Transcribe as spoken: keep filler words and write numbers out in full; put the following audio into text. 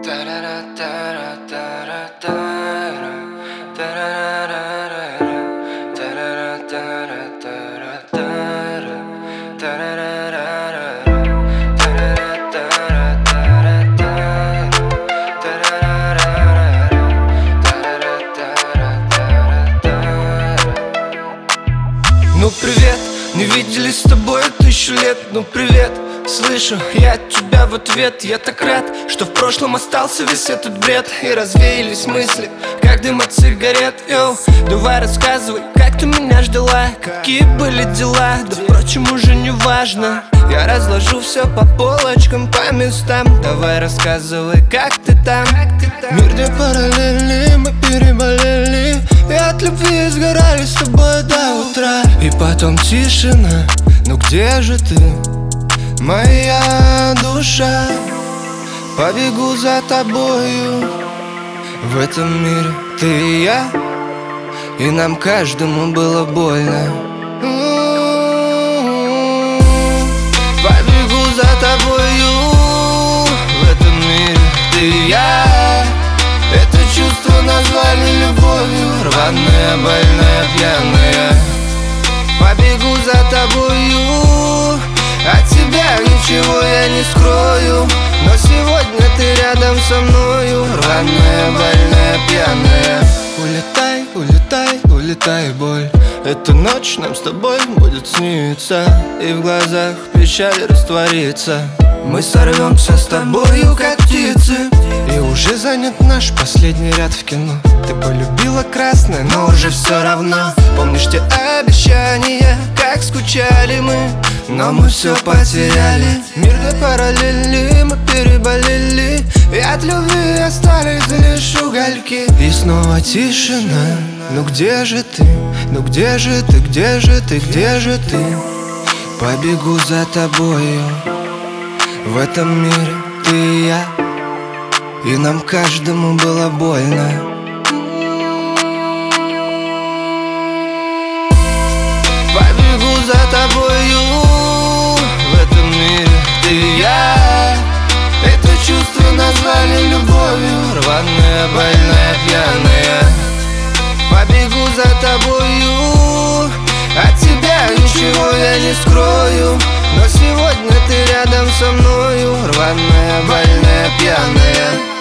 Ну привет, не виделись с тобой тысячу лет. Ну привет, слышу я от тебя в ответ. Я так рад, что в прошлом остался весь этот бред. И развеялись мысли, как дым от сигарет. Йоу, давай рассказывай, как ты меня ждала, какие были дела. Да впрочем уже не важно, я разложу все по полочкам, по местам. Давай рассказывай, как ты там. Мир где параллельный, мы переболели и от любви сгорали с тобой до утра. И потом тишина, ну где же ты, моя душа? Побегу за тобою в этом мире, ты и я, и нам каждому было больно. Побегу за тобою в этом мире, ты и я. Это чувство назвали любовью, рваная, больная, пьяная. Побегу за тобою, от тебя ничего я не скрою. Но сегодня ты рядом со мною, рваная, больная, пьяная. Улетай, улетай, улетай, боль. Эта ночь нам с тобой будет сниться, и в глазах печаль растворится. Мы сорвемся с тобою, как птицы, и уже занят наш последний ряд в кино. Ты полюбила красное, но уже все равно. Помнишь те обещания, как скучали мы, но мы все потеряли. Мир до параллели, мы переболели, и от любви остались лишь угольки. И снова тишина, ну где же ты, ну где же ты, где же ты, где же ты? Побегу за тобою в этом мире, ты и я, и нам каждому было больно. Побегу за тобою в этом мире, ты и я. Это чувство назвали любовью, рваная, больная, пьяная. Побегу за тобою, от тебя ничего я не скрою. Но сегодня ты рядом со мною, рваная, больная, пьяная.